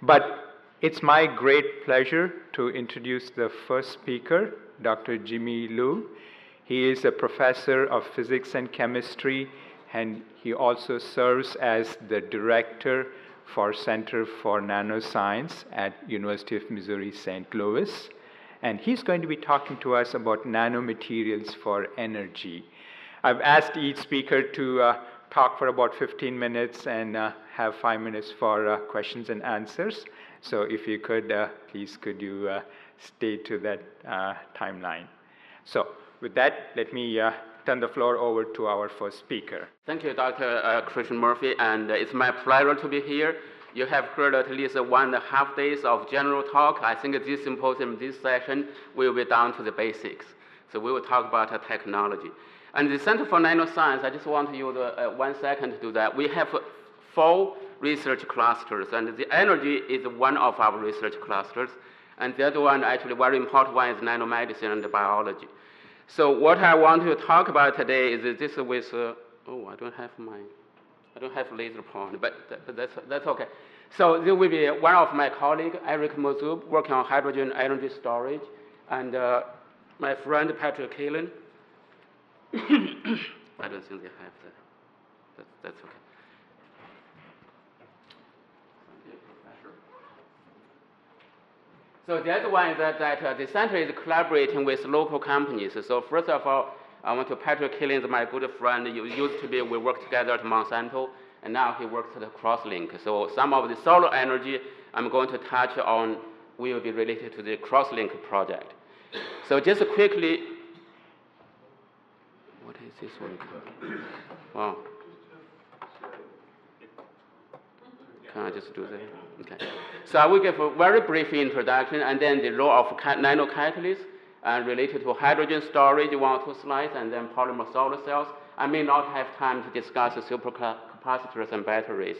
But it's my great pleasure to introduce the first speaker, Dr. Jimmy Liu. He is a professor of physics and chemistry, and he also serves as the director for Center for Nanoscience at University of Missouri St. Louis. And he's going to be talking to us about nanomaterials for energy. I've asked each speaker to talk for about 15 minutes and have 5 minutes for questions and answers. So if you could, please could you stay to that timeline. So with that, let me turn the floor over to our first speaker. Thank you, Dr. Christian Murphy, and it's my pleasure to be here. You have heard at least 1.5 days of general talk. I think this symposium, this session, will be down to the basics. So we will talk about technology. And the Center for Nanoscience, I just want to use 1 second to do that. We have 4 research clusters, and the energy is one of our research clusters. And the other one, actually very important one, is nanomedicine and biology. So what I want to talk about today is this with, I don't have laser point, but that's okay. So there will be one of my colleagues, Eric Mozoub, working on hydrogen energy storage, and my friend Patrick Kalin. I don't think they have that. That's okay. So the other one is that the center is collaborating with local companies. So first of all, I want to Patrick Kalin is my good friend. We worked together at Monsanto, and now he works at Crosslink. So some of the solar energy I'm going to touch on will be related to the Crosslink project. So just quickly, what is this one? Wow. Can I just do that? Okay. So I will give a very brief introduction, and then the role of nanocatalysts related to hydrogen storage, 1 or 2 slides, and then polymer solar cells. I may not have time to discuss the supercapacitors and batteries.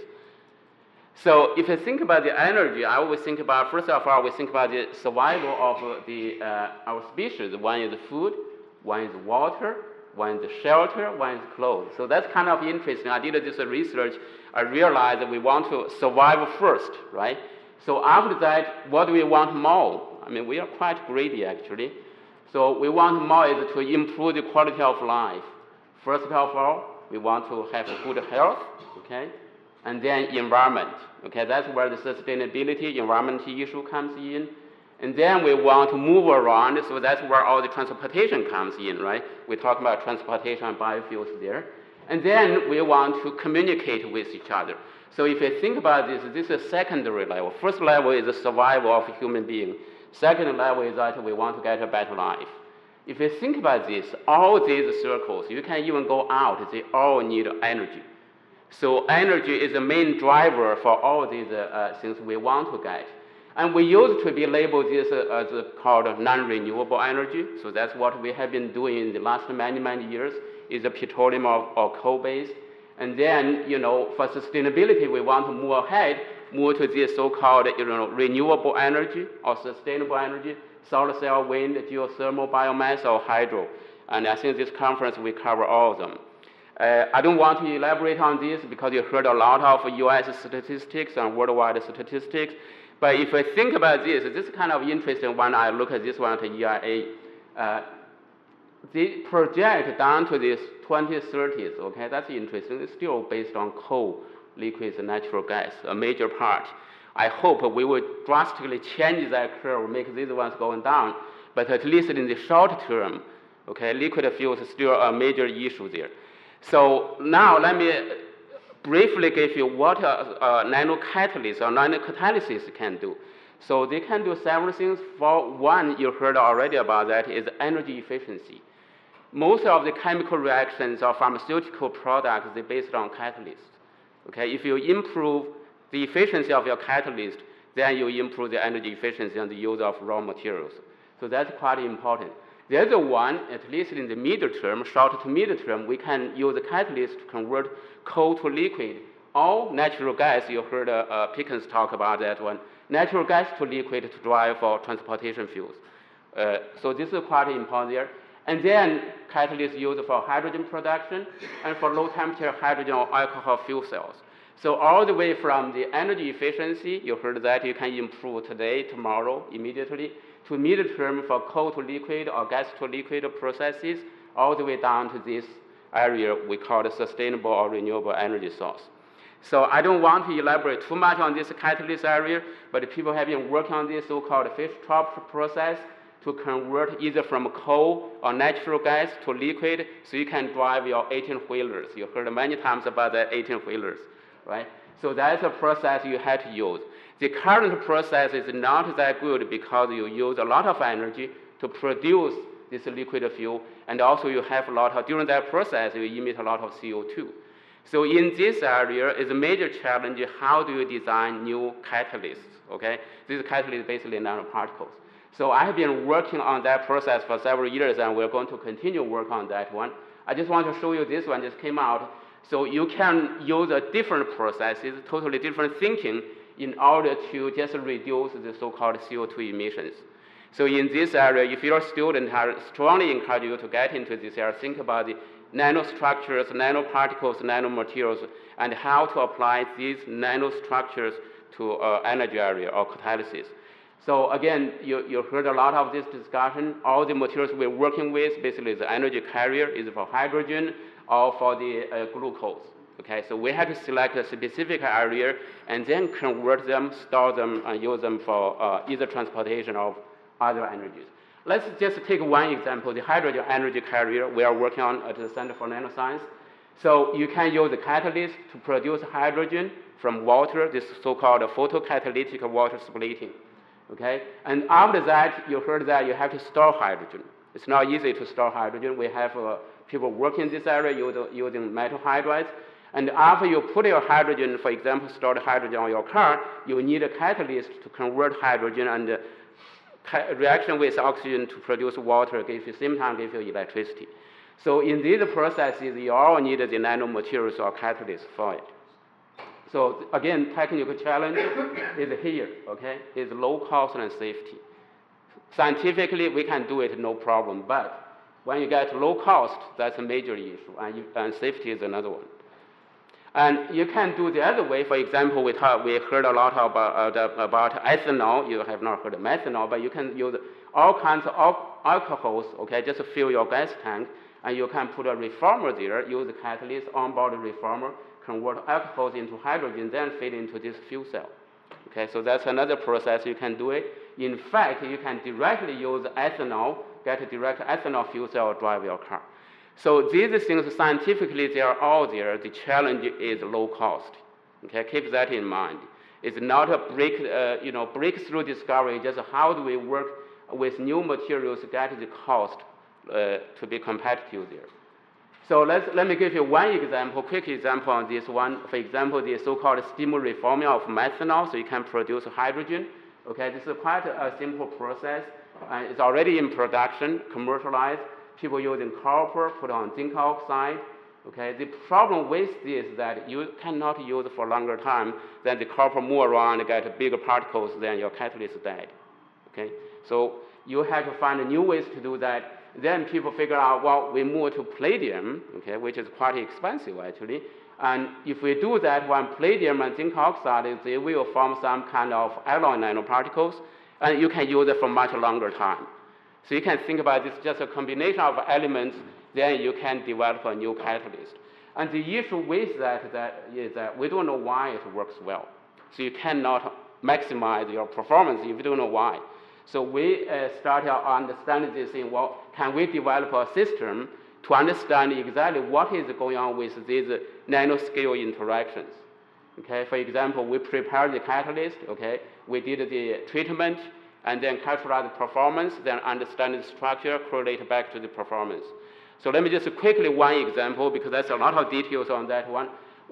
So if you think about the energy, I always think about, first of all, we think about the survival of our species. One is food, one is water, one is shelter, one is clothes. So that's kind of interesting. I did this research. I realized that we want to survive first, right? So after that, what do we want more? I mean, we are quite greedy, actually. So we want more is to improve the quality of life. First of all, we want to have good health, okay? And then environment, okay? That's where the sustainability, environmental issue comes in. And then we want to move around, so that's where all the transportation comes in, right? We talk about transportation and biofuels there. And then we want to communicate with each other. So if you think about this, this is a secondary level. First level is the survival of a human being. Second level is that we want to get a better life. If you think about this, all these circles, you can even go out, they all need energy. So energy is the main driver for all these things we want to get. And we used to be labeled this as called non-renewable energy. So that's what we have been doing in the last many, many years, is a petroleum or coal-based. And then, for sustainability, we want to move ahead, move to this so-called, renewable energy or sustainable energy, solar cell, wind, geothermal, biomass, or hydro. And I think this conference will cover all of them. I don't want to elaborate on this because you heard a lot of US statistics and worldwide statistics. But if I think about this is kind of interesting when I look at this one at EIA. They project down to this 2030s, okay? That's interesting. It's still based on coal, liquids, and natural gas, a major part. I hope we will drastically change that curve, make these ones going down. But at least in the short term, okay, liquid fuels is still a major issue there. So now let me briefly give you what nanocatalysts or nanocatalysis can do. So they can do several things. For one, you heard already about that, is energy efficiency. Most of the chemical reactions or pharmaceutical products, they're based on catalysts. Okay, if you improve the efficiency of your catalyst, then you improve the energy efficiency and the use of raw materials. So that's quite important. The other one, at least in the middle term, short to middle term, we can use the catalyst to convert coal to liquid, or natural gas. You heard Pickens talk about that one. Natural gas to liquid to drive for transportation fuels. So this is quite important there. And then catalysts used for hydrogen production and for low temperature hydrogen or alcohol fuel cells. So all the way from the energy efficiency, you heard that you can improve today, tomorrow, immediately, to mid-term for coal to liquid or gas to liquid processes, all the way down to this area we call the sustainable or renewable energy source. So I don't want to elaborate too much on this catalyst area, but people have been working on this so-called Fischer-Tropsch process to convert either from coal or natural gas to liquid so you can drive your 18-wheelers. You heard many times about the 18-wheelers, right? So that's a process you have to use. The current process is not that good because you use a lot of energy to produce this liquid fuel, and also you have a lot of, during that process, you emit a lot of CO2. So in this area is a major challenge, how do you design new catalysts, okay? This catalyst is basically nanoparticles. So I have been working on that process for several years, and we're going to continue work on that one. I just want to show you this one just came out. So you can use a different processes, totally different thinking in order to just reduce the so-called CO2 emissions. So in this area, if you're a student, I strongly encourage you to get into this area, think about the nanostructures, nanoparticles, nanomaterials, and how to apply these nanostructures to energy area or catalysis. So again, you heard a lot of this discussion. All the materials we're working with, basically the energy carrier is for hydrogen or for the glucose. Okay, so we have to select a specific area and then convert them, store them, and use them for either transportation or other energies. Let's just take one example, the hydrogen energy carrier we are working on at the Center for Nanoscience. So you can use the catalyst to produce hydrogen from water, this so-called photocatalytic water splitting. Okay, and after that, you heard that you have to store hydrogen. It's not easy to store hydrogen. We have people working in this area using metal hydrides. And after you put your hydrogen, for example, stored hydrogen on your car, you need a catalyst to convert hydrogen and reaction with oxygen to produce water, give you same time give you electricity. So in these processes, you all need the nanomaterials or catalysts for it. So again, technical challenge is here, okay? Is low cost and safety. Scientifically, we can do it no problem, but when you get low cost, that's a major issue, and safety is another one. And you can do the other way. For example, we heard a lot about ethanol. You have not heard of methanol, but you can use all kinds of alcohols, okay, just fill your gas tank, and you can put a reformer there, use the catalyst, onboard reformer, convert alcohols into hydrogen, then feed into this fuel cell. Okay, so that's another process you can do it. In fact, you can directly use ethanol, get a direct ethanol fuel cell, drive your car. So these things, scientifically, they are all there. The challenge is low cost. Okay, keep that in mind. It's not a breakthrough discovery, just how do we work with new materials to get the cost to be competitive there. So let me give you one example, quick example on this one. For example, the so-called steam reforming of methanol, so you can produce hydrogen. Okay, this is quite a simple process. It's already in production, commercialized. People using copper, put on zinc oxide. Okay, the problem with this is that you cannot use it for a longer time. Then the copper move around and get bigger particles, then your catalyst is dead. Okay, so you have to find new ways to do that. Then people figure out, well, we move to palladium, okay, which is quite expensive actually. And if we do that, when palladium and zinc oxide, they will form some kind of alloy nanoparticles, and you can use it for much longer time. So you can think about this just a combination of elements, then you can develop a new catalyst. And the issue with that is that we don't know why it works well. So you cannot maximize your performance if you don't know why. So we started understanding this thing, well, can we develop a system to understand exactly what is going on with these nanoscale interactions? Okay, for example, we prepared the catalyst, okay, we did the treatment, and then calculate the performance, then understand the structure, correlate back to the performance. So let me just quickly one example, because there's a lot of details on that one.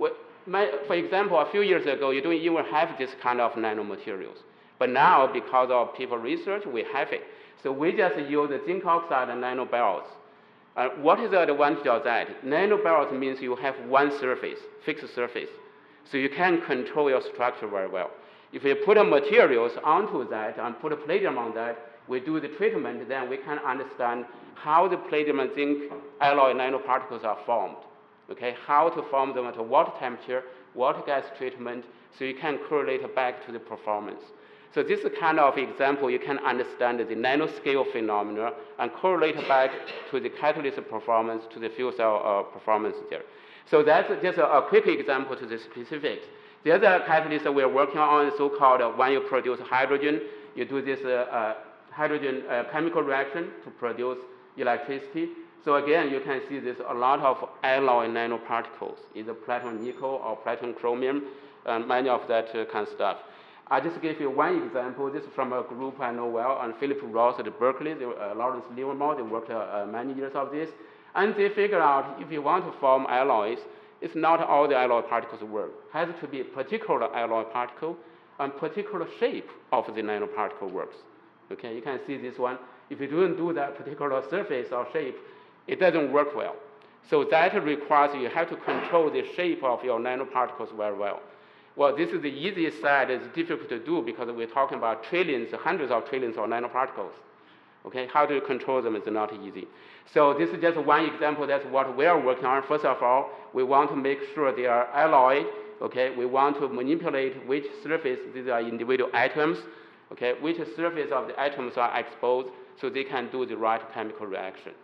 For example, a few years ago, you don't even have this kind of nanomaterials. But now, because of people research, we have it. So we just use the zinc oxide and nanobarrels. What is the advantage of that? Nanobarrels means you have one surface, fixed surface. So you can control your structure very well. If we put materials onto that and put a palladium on that, we do the treatment, then we can understand how the palladium and zinc alloy nanoparticles are formed. Okay, how to form them at what temperature, water gas treatment, so you can correlate back to the performance. So this is kind of example you can understand the nanoscale phenomena and correlate back to the catalyst performance, to the fuel cell performance there. So that's just a quick example to the specifics. The other catalyst that we're working on is so-called when you produce hydrogen, you do this hydrogen chemical reaction to produce electricity. So again, you can see there's a lot of alloy nanoparticles, either platinum nickel or platinum chromium, and many of that kind of stuff. I'll just give you one example. This is from a group I know well, and Philip Ross at Berkeley, Lawrence Livermore, they worked many years of this. And they figure out if you want to form alloys, it's not all the alloy particles work. It has to be a particular alloy particle and particular shape of the nanoparticle works. Okay, you can see this one. If you don't do that particular surface or shape, it doesn't work well. So that requires you have to control the shape of your nanoparticles very well. Well, this is the easiest side. It's difficult to do because we're talking about trillions, hundreds of trillions of nanoparticles. Okay, how do you control them is not easy. So this is just one example. That's what we are working on. First of all, we want to make sure they are alloy. Okay, we want to manipulate which surface these are individual atoms. Okay, which surface of the atoms are exposed so they can do the right chemical reaction.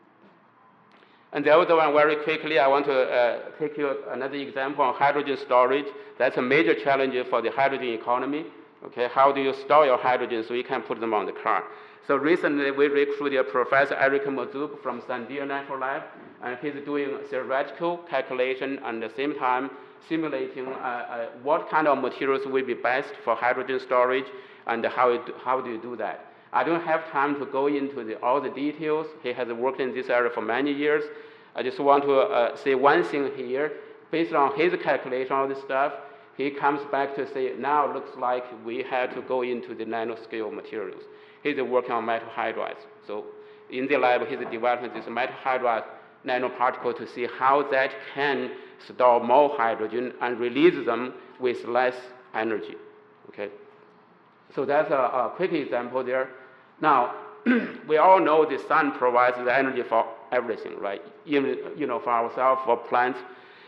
And the other one, very quickly, I want to take you another example on hydrogen storage. That's a major challenge for the hydrogen economy. Okay, how do you store your hydrogen so you can put them on the car? So recently, we recruited Professor Eric Mazouk from Sandia National Lab, and he's doing theoretical calculation and at the same time simulating what kind of materials will be best for hydrogen storage and how do you do that. I don't have time to go into all the details. He has worked in this area for many years. I just want to say one thing here. Based on his calculation, all this stuff, he comes back to say, now it looks like we have to go into the nanoscale materials. He's working on metal hydrides. So in the lab, he's developing this metal hydride nanoparticle to see how that can store more hydrogen and release them with less energy. Okay. So that's a quick example there. Now, we all know the sun provides the energy for everything, right? Even, for ourselves, for plants.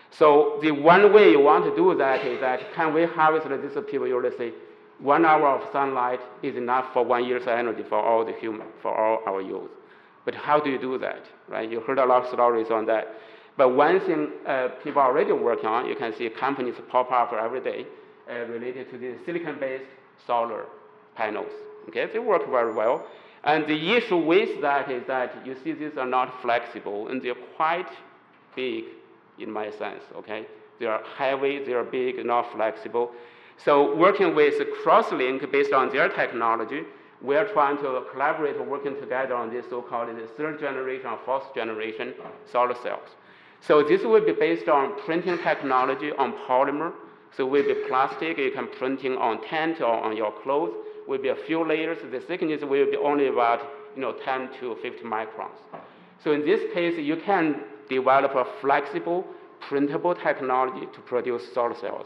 So the one way you want to do that is that can we harvest this? People usually say 1 hour of sunlight is enough for 1 year's energy for all the human, for all our youth. But how do you do that, right? You heard a lot of stories on that. But one thing people are already working on, you can see companies pop up every day related to the silicon-based solar panels. Okay, they work very well. And the issue with that is that you see these are not flexible and they're quite big in my sense, okay? They are heavy, they are big, not flexible. So working with Crosslink based on their technology, we are trying to collaborate, working together on this so-called third generation or fourth generation solar cells. So this will be based on printing technology on polymer. So it will be plastic, you can printing on tent or on your clothes. Will be a few layers. The thickness will be only about 10 to 50 microns. So in this case, you can develop a flexible, printable technology to produce solar cells.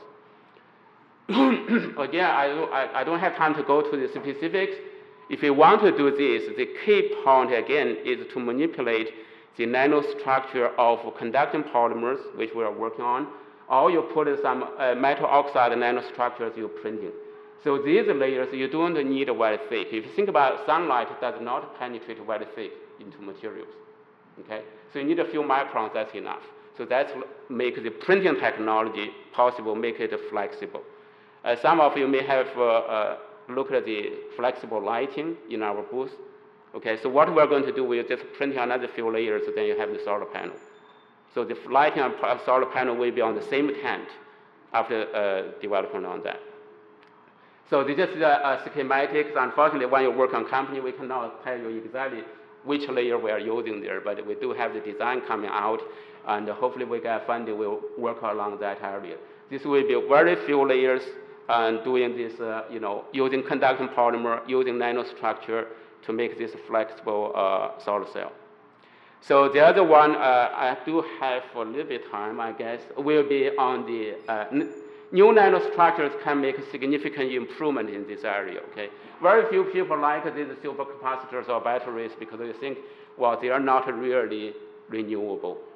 Again, I don't have time to go to the specifics. If you want to do this, the key point again is to manipulate the nanostructure of conducting polymers, which we are working on, or you put some metal oxide nanostructures you're printing. So these layers, you don't need very thick. If you think about sunlight, it does not penetrate very thick into materials. Okay? So you need a few microns, that's enough. So that makes the printing technology possible, make it flexible. Some of you may have looked at the flexible lighting in our booth. Okay, so what we're going to do, we're just printing another few layers, so then you have the solar panel. So the lighting and solar panel will be on the same tent after development on that. So this is schematics. Unfortunately, when you work on company, we cannot tell you exactly which layer we are using there, but we do have the design coming out, and hopefully we get funding, we'll work along that area. This will be very few layers, and doing this, using conducting polymer, using nanostructure to make this flexible solar cell. So the other one, I do have a little bit time, I guess, will be on the new nanostructures can make a significant improvement in this area, okay? Very few people like these supercapacitors or batteries because they think, well, they are not really renewable,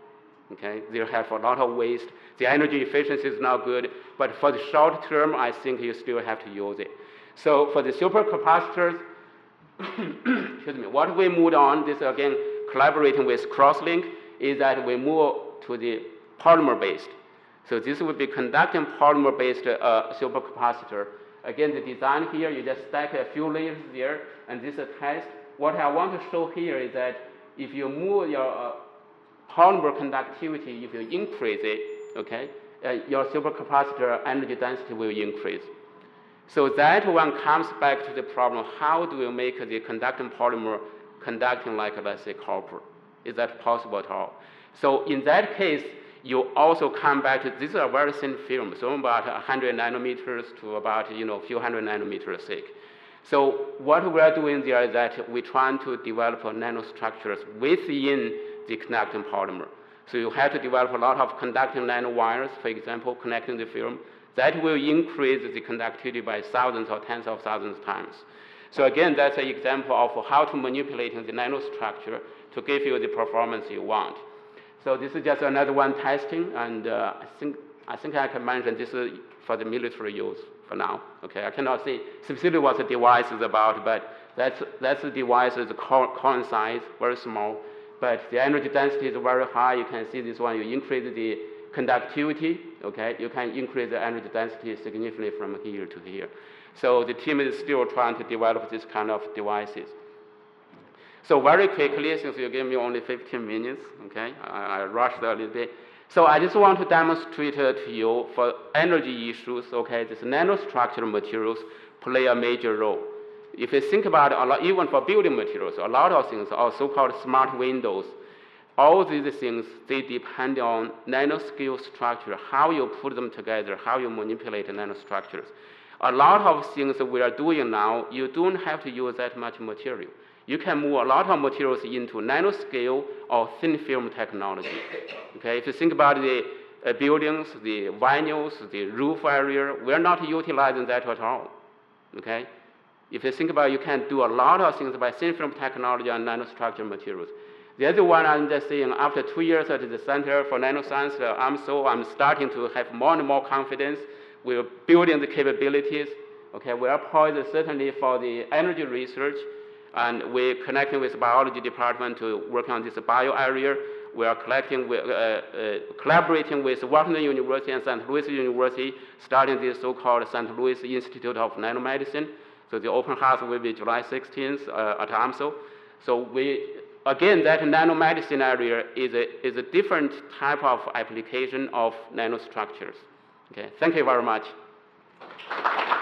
Okay, they have a lot of waste. The energy efficiency is not good, but for the short term, I think you still have to use it. So for the supercapacitors, excuse me, what we moved on, this again collaborating with Crosslink, is that we move to the polymer-based. So this would be conducting polymer-based supercapacitor. Again, the design here, you just stack a few layers there, and this is a test. What I want to show here is that if you move your polymer conductivity, if you increase it, okay, your supercapacitor energy density will increase. So that one comes back to the problem, how do you make the conducting polymer conducting like, let's say, copper? Is that possible at all? So in that case, you also come back to, this is a very thin film, so about 100 nanometers to about, a few hundred nanometers thick. So what we are doing there is that we're trying to develop nanostructures within the conducting polymer. So you have to develop a lot of conducting nanowires, for example, connecting the film. That will increase the conductivity by thousands or tens of thousands times. So again, that's an example of how to manipulate the nanostructure to give you the performance you want. So this is just another one testing, and I think I can mention this is for the military use for now. Okay, I cannot say specifically what the device is about, but that's the device is coin size, very small, but the energy density is very high. You can see this one, you increase the conductivity, okay, you can increase the energy density significantly from here to here. So the team is still trying to develop this kind of devices. So very quickly, since you gave me only 15 minutes, okay, I rushed a little bit. So I just want to demonstrate to you for energy issues, okay, these nanostructural materials play a major role. If you think about it, a lot, even for building materials, a lot of things are so-called smart windows. All these things, they depend on nanoscale structure, how you put them together, how you manipulate nanostructures. A lot of things that we are doing now, you don't have to use that much material. You can move a lot of materials into nanoscale or thin film technology. Okay, if you think about the buildings, the vinyls, the roof area, we're not utilizing that at all. Okay, if you think about it, you can do a lot of things by thin film technology and nanostructural materials. The other one I'm just saying, after 2 years at the Center for Nanoscience, I'm starting to have more and more confidence. We're building the capabilities. Okay, we are poised certainly for the energy research, and we're connecting with the biology department to work on this bio area. We are collaborating with Washington University and St. Louis University, starting this so-called St. Louis Institute of Nanomedicine. So the open house will be July 16th at AMSO. So again, that nanomedicine area is a different type of application of nanostructures. Okay, thank you very much.